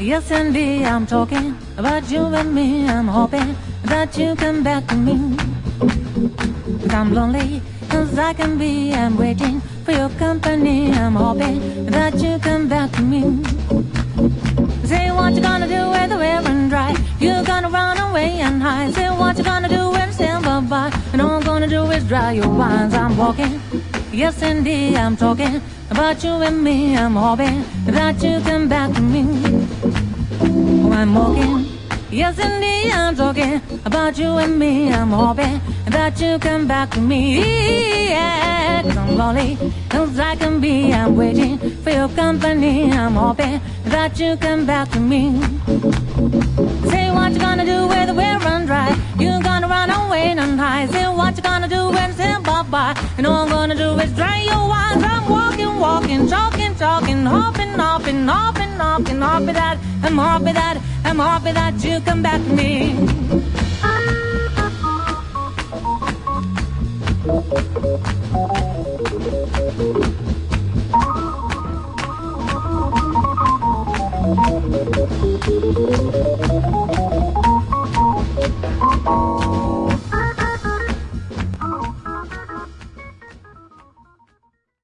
Yes, indeed, I'm talking about you and me. I'm hoping that you come back to me. But I'm lonely, cause I can be. I'm waiting for your company. I'm hoping that you come back to me. Say what you gonna do when the we're run dry. You're gonna run away and hide. Say what you gonna do when it's bye-bye. And all I'm gonna do is dry your wines. I'm walking, yes indeed, I'm talking about you and me. I'm hoping that you come back to me. Oh, I'm walking, yes indeed, I'm talking about you and me. I'm hoping that you come back to me. Yeah, cause I'm lonely, cause I can be. I'm waiting for your company. I'm hoping that you come back to me. Say what you gonna do when the well run dry. You gonna run away and hide. Say what you gonna do when it's bye-bye. And all I'm gonna do is dry your wines. I'm walking, walking, talking, talking, hopping, hopping, hopping, hopping, hopping that. I'm happy that, I'm happy that you come back to me.